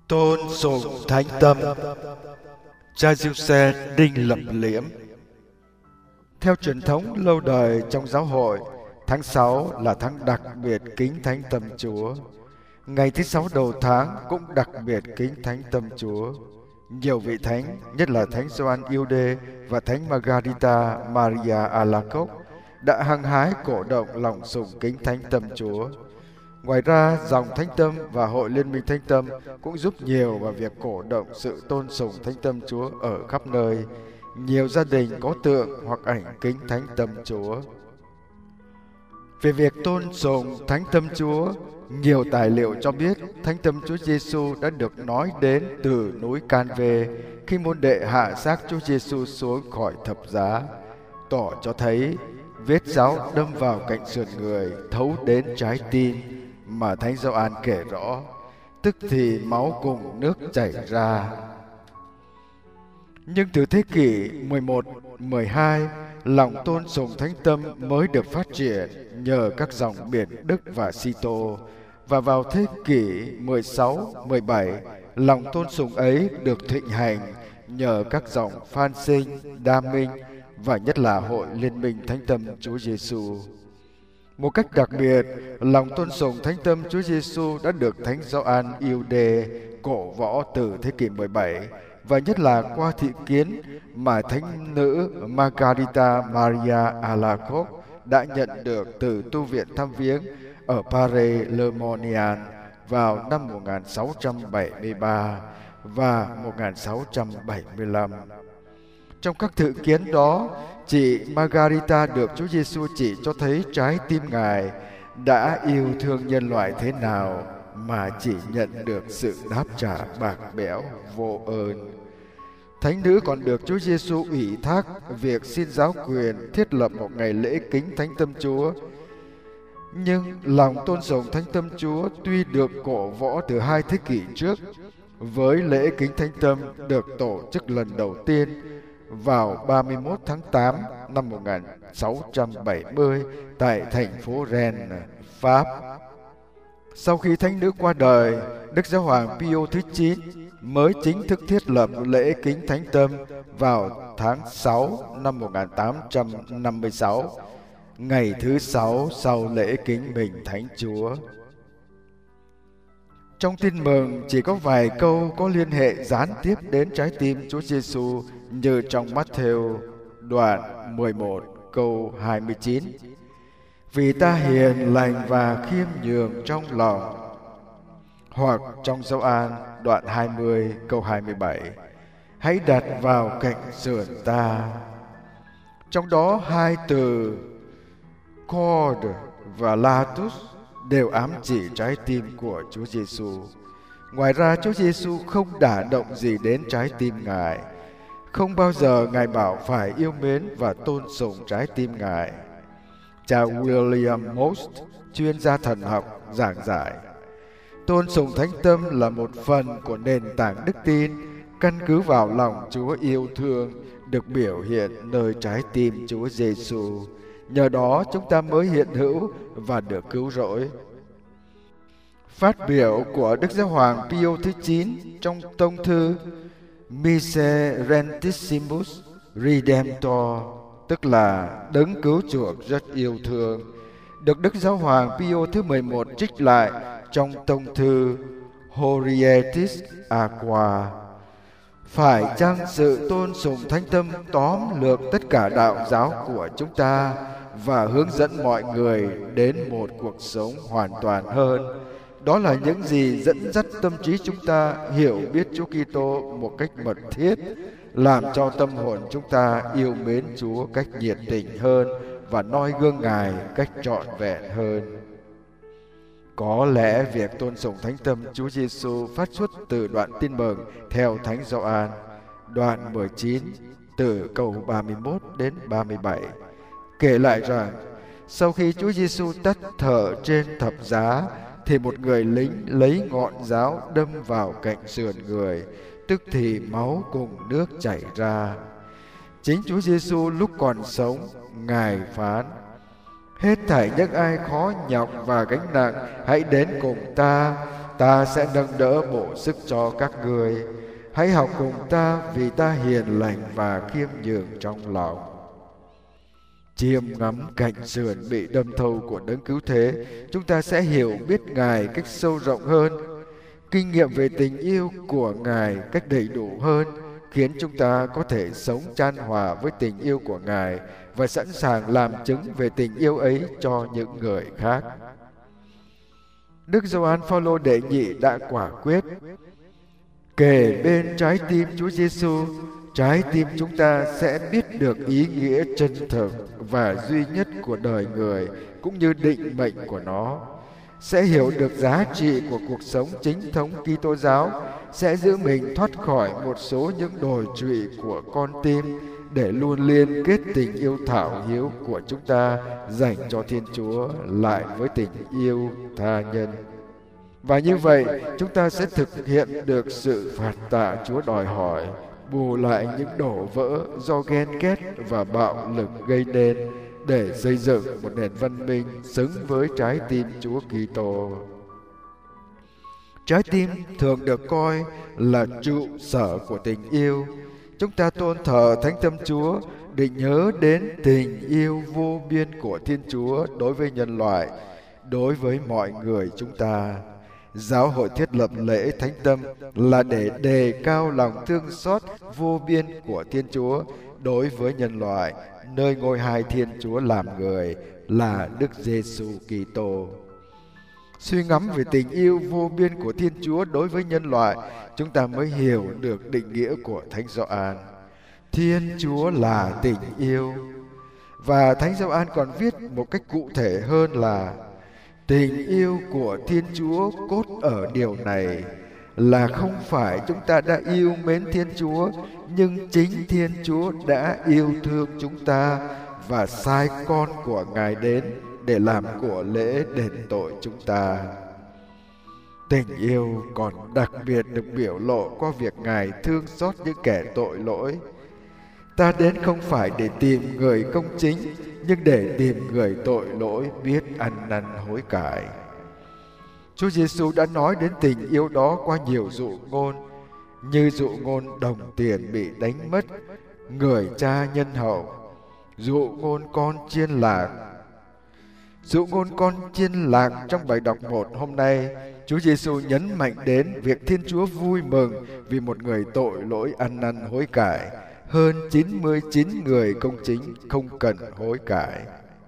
Tôn sùng thánh tâm. Cha Giuse Đinh Lập Liễm. Theo truyền thống lâu đời trong giáo hội, tháng 6 là tháng đặc biệt kính thánh tâm Chúa. Ngày thứ 6 đầu tháng cũng đặc biệt kính thánh tâm Chúa. Nhiều vị thánh, nhất là thánh Gioan Yêu-đê và thánh Margarita Maria Alacoque, đã hăng hái cổ động lòng sùng kính thánh tâm Chúa. Ngoài ra, dòng Thánh Tâm và Hội Liên minh Thánh Tâm cũng giúp nhiều vào việc cổ động sự tôn sùng Thánh Tâm Chúa ở khắp nơi. Nhiều gia đình có tượng hoặc ảnh kính Thánh Tâm Chúa. Về việc tôn sùng Thánh Tâm Chúa, nhiều tài liệu cho biết Thánh Tâm Chúa Giêsu đã được nói đến từ núi Can-vê khi môn đệ hạ xác Chúa Giêsu xuống khỏi thập giá, tỏ cho thấy vết giáo đâm vào cạnh sườn người thấu đến trái tim mà Thánh Gioan kể rõ, tức thì máu cùng nước chảy ra. Nhưng từ thế kỷ 11, 12, lòng tôn sùng Thánh Tâm mới được phát triển nhờ các dòng Biển Đức và Sito, và vào thế kỷ 16, 17, lòng tôn sùng ấy được thịnh hành nhờ các dòng Phan Sinh, Đa Minh và nhất là Hội Liên minh Thánh Tâm Chúa Giêsu. Một cách đặc biệt, lòng tôn sùng Thánh Tâm Chúa Giêsu đã được Thánh Gioan Yêu-đê cổ võ từ thế kỷ 17, và nhất là qua thị kiến mà thánh nữ Margarita Maria Alacoque đã nhận được từ tu viện thăm viếng ở Paray-le-Monial vào năm 1673 và 1675. Trong các thử kiến đó, chị Margarita được Chúa Giêsu chỉ cho thấy trái tim Ngài đã yêu thương nhân loại thế nào mà chỉ nhận được sự đáp trả bạc bẽo vô ơn. Thánh nữ còn được Chúa Giêsu ủy thác việc xin giáo quyền thiết lập một ngày lễ kính Thánh Tâm Chúa. Nhưng lòng tôn sùng Thánh Tâm Chúa tuy được cổ võ từ 2 thế kỷ trước, với lễ kính Thánh Tâm được tổ chức lần đầu tiên vào 31 tháng 8 năm 1670 tại thành phố Rennes, Pháp. Sau khi thánh nữ qua đời, Đức Giáo hoàng Pio thứ 9 mới chính thức thiết lập lễ kính Thánh Tâm vào tháng 6 năm 1856, ngày thứ 6 sau lễ kính Bình Thánh Chúa. Trong tin mừng chỉ có vài câu có liên hệ gián tiếp đến trái tim Chúa Giêsu, như trong Matthew đoạn 11 câu 29: Vì ta hiền lành và khiêm nhường trong lòng. Hoặc trong Gioan đoạn 20 câu 27: Hãy đặt vào cạnh sườn ta. Trong đó hai từ corde và latus đều ám chỉ trái tim của Chúa Giêsu. Ngoài ra, Chúa Giêsu không đả động gì đến trái tim Ngài. Không bao giờ Ngài bảo phải yêu mến và tôn sùng trái tim Ngài. Cha William Most, chuyên gia thần học, giảng giải: tôn sùng Thánh Tâm là một phần của nền tảng đức tin, căn cứ vào lòng Chúa yêu thương, được biểu hiện nơi trái tim Chúa Giêsu. Nhờ đó chúng ta mới hiện hữu và được cứu rỗi. Phát biểu của Đức Giáo hoàng Pio thứ 9 trong tông thư Miserentissimus Redemptor, tức là Đấng cứu chuộc rất yêu thương, được Đức Giáo hoàng Pio thứ 11 trích lại trong tông thư Horietis Aqua. Phải chăng sự tôn sùng Thánh Tâm tóm lược tất cả đạo giáo của chúng ta và hướng dẫn mọi người đến một cuộc sống hoàn toàn hơn? Đó là những gì dẫn dắt tâm trí chúng ta hiểu biết Chúa Kitô một cách mật thiết, làm cho tâm hồn chúng ta yêu mến Chúa cách nhiệt tình hơn và noi gương Ngài cách trọn vẹn hơn. Có lẽ việc tôn sùng Thánh Tâm Chúa Giêsu phát xuất từ đoạn tin mừng theo Thánh Gioan, đoạn 19, từ câu 31 đến 37, kể lại rằng sau khi Chúa Giêsu tắt thở trên thập giá, thì một người lính lấy ngọn giáo đâm vào cạnh sườn người, tức thì máu cùng nước chảy ra. Chính Chúa Giêsu lúc còn sống, Ngài phán: Hết thảy những ai khó nhọc và gánh nặng, hãy đến cùng ta, ta sẽ nâng đỡ bổ sức cho các ngươi. Hãy học cùng ta, vì ta hiền lành và khiêm nhường trong lòng. Chiêm ngắm cạnh sườn bị đâm thâu của Đấng Cứu Thế, chúng ta sẽ hiểu biết Ngài cách sâu rộng hơn. Kinh nghiệm về tình yêu của Ngài cách đầy đủ hơn khiến chúng ta có thể sống chan hòa với tình yêu của Ngài và sẵn sàng làm chứng về tình yêu ấy cho những người khác. Đức Gioan Phaolô đệ nhị đã quả quyết: kề bên trái tim Chúa Giêsu, trái tim chúng ta sẽ biết được ý nghĩa chân thực và duy nhất của đời người cũng như định mệnh của nó, sẽ hiểu được giá trị của cuộc sống chính thống Kitô giáo, sẽ giữ mình thoát khỏi một số những đồi trụy của con tim để luôn liên kết tình yêu thảo hiếu của chúng ta dành cho Thiên Chúa lại với tình yêu tha nhân. Và như vậy, chúng ta sẽ thực hiện được sự phạt tạ Chúa đòi hỏi, bù lại những đổ vỡ do ghen ghét và bạo lực gây nên để xây dựng một nền văn minh xứng với trái tim Chúa Kitô. Trái tim thường được coi là trụ sở của tình yêu. Chúng ta tôn thờ Thánh Tâm Chúa để nhớ đến tình yêu vô biên của Thiên Chúa đối với nhân loại, đối với mọi người chúng ta. Giáo hội thiết lập lễ Thánh Tâm là để đề cao lòng thương xót vô biên của Thiên Chúa đối với nhân loại, nơi ngôi hai Thiên Chúa làm người là Đức Giêsu Kitô. Suy ngẫm về tình yêu vô biên của Thiên Chúa đối với nhân loại, chúng ta mới hiểu được định nghĩa của Thánh Gioan. Thiên Chúa là tình yêu. Và Thánh Gioan còn viết một cách cụ thể hơn là: tình yêu của Thiên Chúa cốt ở điều này là không phải chúng ta đã yêu mến Thiên Chúa, nhưng chính Thiên Chúa đã yêu thương chúng ta và sai con của Ngài đến để làm của lễ đền tội chúng ta. Tình yêu còn đặc biệt được biểu lộ qua việc Ngài thương xót những kẻ tội lỗi. Ta đến không phải để tìm người công chính, nhưng để tìm người tội lỗi biết ăn năn hối cải. Chúa Giêsu đã nói đến tình yêu đó qua nhiều dụ ngôn, như dụ ngôn đồng tiền bị đánh mất, người cha nhân hậu, dụ ngôn con chiên lạc. Dụ ngôn con chiên lạc trong bài đọc 1 hôm nay, Chúa Giêsu nhấn mạnh đến việc Thiên Chúa vui mừng vì một người tội lỗi ăn năn hối cải, hơn 99 người công chính không cần hối cải.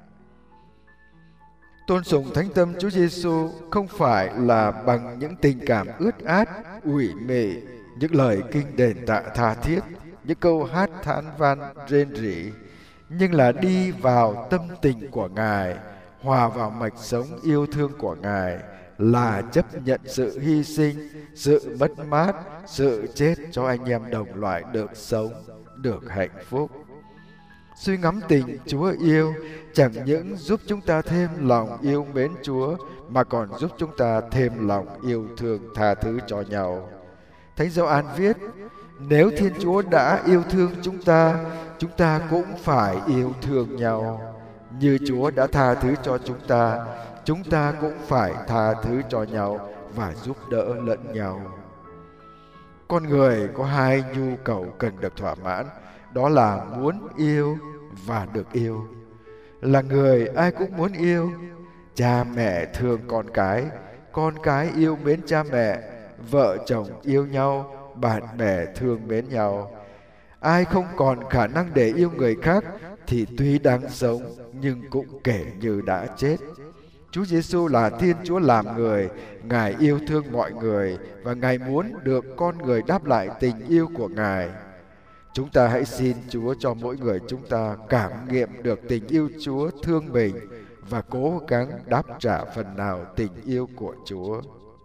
Tôn sùng Thánh Tâm Chúa Giêsu không phải là bằng những tình cảm ướt át, ủy mị, những lời kinh đền tạ tha thiết, những câu hát than van rên rỉ, nhưng là đi vào tâm tình của Ngài, hòa vào mạch sống yêu thương của Ngài, là chấp nhận sự hy sinh, sự mất mát, sự chết cho anh em đồng loại được sống, được hạnh phúc. Suy ngẫm tình Chúa yêu chẳng những giúp chúng ta thêm lòng yêu mến Chúa, mà còn giúp chúng ta thêm lòng yêu thương tha thứ cho nhau. Thánh Gioan viết: nếu Thiên Chúa đã yêu thương chúng ta cũng phải yêu thương nhau. Như Chúa đã tha thứ cho chúng ta cũng phải tha thứ cho nhau và giúp đỡ lẫn nhau. Con người có hai nhu cầu cần được thỏa mãn, đó là muốn yêu và được yêu. Là người ai cũng muốn yêu. Cha mẹ thương con cái yêu mến cha mẹ, vợ chồng yêu nhau, bạn bè thương mến nhau. Ai không còn khả năng để yêu người khác thì tuy đang sống nhưng cũng kể như đã chết. Chúa Giêsu là Thiên Chúa làm người, Ngài yêu thương mọi người và Ngài muốn được con người đáp lại tình yêu của Ngài. Chúng ta hãy xin Chúa cho mỗi người chúng ta cảm nghiệm được tình yêu Chúa thương mình và cố gắng đáp trả phần nào tình yêu của Chúa.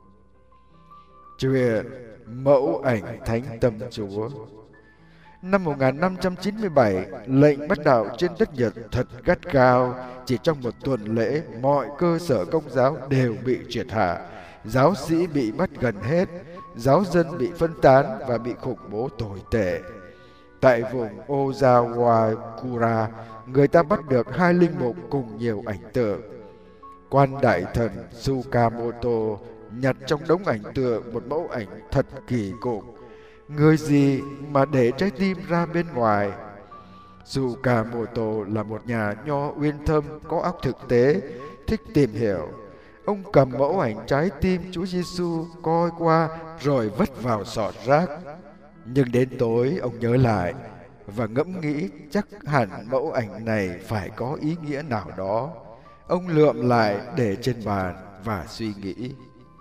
Chuyện mẫu ảnh Thánh Tâm Chúa. Năm 1597, lệnh bắt đạo trên đất Nhật thật gắt gao. Chỉ trong một tuần lễ, mọi cơ sở công giáo đều bị triệt hạ. Giáo sĩ bị bắt gần hết, giáo dân bị phân tán và bị khủng bố tồi tệ. Tại vùng Ozawakura, người ta bắt được 2 linh mục cùng nhiều ảnh tượng. Quan đại thần Tsukamoto nhặt trong đống ảnh tượng một mẫu ảnh thật kỳ cục. Người gì mà để trái tim ra bên ngoài? Dù Kamoto là một nhà nho uyên thâm, có óc thực tế, thích tìm hiểu, ông cầm mẫu ảnh trái tim Chúa Giêsu coi qua rồi vứt vào sọt rác. Nhưng đến tối ông nhớ lại và ngẫm nghĩ chắc hẳn mẫu ảnh này phải có ý nghĩa nào đó. Ông lượm lại để trên bàn và suy nghĩ.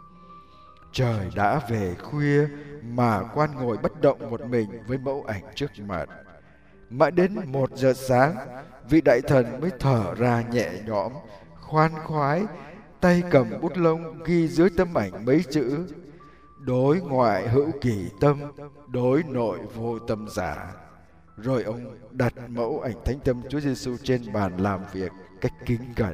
Trời đã về khuya mà quan ngồi bất động một mình với mẫu ảnh trước mặt. Mãi đến 1 giờ sáng, vị đại thần mới thở ra nhẹ nhõm, khoan khoái, tay cầm bút lông ghi dưới tấm ảnh mấy chữ: đối ngoại hữu kỳ tâm, đối nội vô tâm giả. Rồi ông đặt mẫu ảnh Thánh Tâm Chúa Giêsu trên bàn làm việc cách kính cẩn.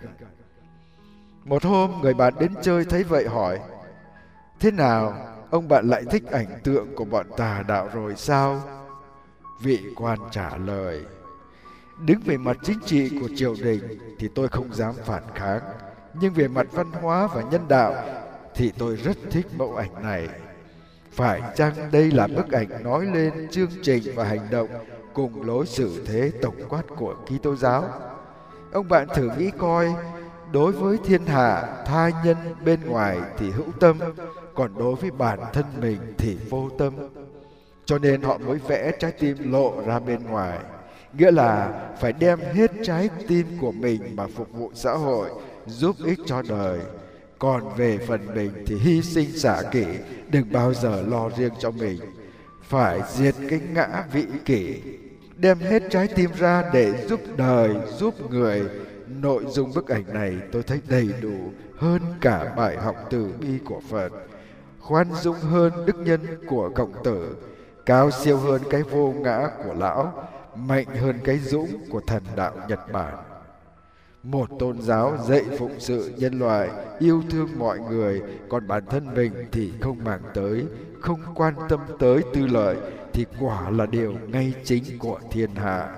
Một hôm, người bạn đến chơi thấy vậy hỏi: thế nào, ông bạn lại thích ảnh tượng của bọn tà đạo rồi sao? Vị quan trả lời: đứng về mặt chính trị của triều đình thì tôi không dám phản kháng, nhưng về mặt văn hóa và nhân đạo thì tôi rất thích mẫu ảnh này. Phải chăng đây là bức ảnh nói lên chương trình và hành động cùng lối xử thế tổng quát của Kitô giáo? Ông bạn thử nghĩ coi, đối với thiên hạ, tha nhân bên ngoài thì hữu tâm, còn đối với bản thân mình thì vô tâm. Cho nên họ mới vẽ trái tim lộ ra bên ngoài, nghĩa là phải đem hết trái tim của mình mà phục vụ xã hội, giúp ích cho đời. Còn về phần mình thì hy sinh xả kỷ, đừng bao giờ lo riêng cho mình. Phải diệt cái ngã vị kỷ, đem hết trái tim ra để giúp đời, giúp người. Nội dung bức ảnh này tôi thấy đầy đủ hơn cả bài học từ bi của Phật, khoan dung hơn đức nhân của Khổng Tử, cao siêu hơn cái vô ngã của Lão, mạnh hơn cái dũng của thần đạo Nhật Bản. Một tôn giáo dạy phụng sự nhân loại, yêu thương mọi người, còn bản thân mình thì không màng tới, không quan tâm tới tư lợi, thì quả là điều ngay chính của thiên hạ.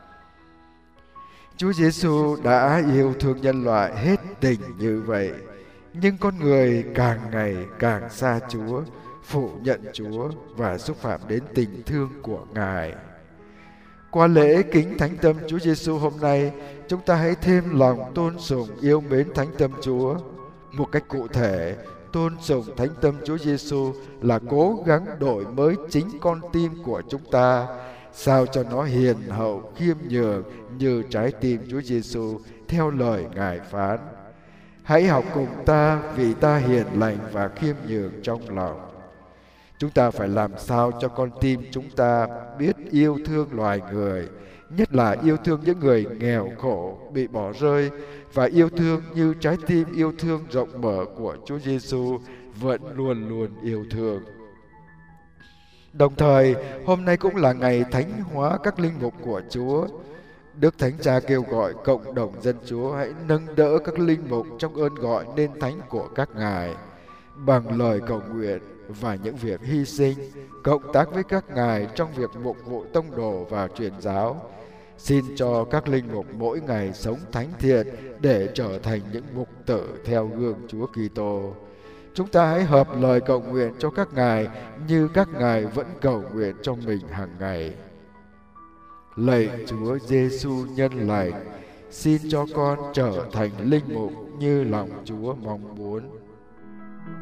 Chúa Giêsu đã yêu thương nhân loại hết tình như vậy, nhưng con người càng ngày càng xa Chúa, phủ nhận Chúa và xúc phạm đến tình thương của Ngài. Qua lễ kính Thánh Tâm Chúa Giêsu hôm nay, chúng ta hãy thêm lòng tôn sùng yêu mến Thánh Tâm Chúa. Một cách cụ thể, tôn sùng Thánh Tâm Chúa Giêsu là cố gắng đổi mới chính con tim của chúng ta, sao cho nó hiền hậu, khiêm nhường như trái tim Chúa Giêsu theo lời Ngài phán: hãy học cùng ta vì ta hiền lành và khiêm nhường trong lòng. Chúng ta phải làm sao cho con tim chúng ta biết yêu thương loài người, nhất là yêu thương những người nghèo khổ, bị bỏ rơi, và yêu thương như trái tim yêu thương rộng mở của Chúa Giêsu vẫn luôn luôn yêu thương. Đồng thời, hôm nay cũng là ngày thánh hóa các linh mục của Chúa. Đức Thánh Cha kêu gọi cộng đồng dân Chúa hãy nâng đỡ các linh mục trong ơn gọi nên thánh của các ngài. Bằng lời cầu nguyện và những việc hy sinh, cộng tác với các ngài trong việc mục vụ tông đồ và truyền giáo, xin cho các linh mục mỗi ngày sống thánh thiện để trở thành những mục tử theo gương Chúa Kitô. Chúng ta hãy hợp lời cầu nguyện cho các ngài như các ngài vẫn cầu nguyện cho mình hàng ngày. Lạy Chúa Giêsu nhân lành, xin cho con trở thành linh mục như lòng Chúa mong muốn.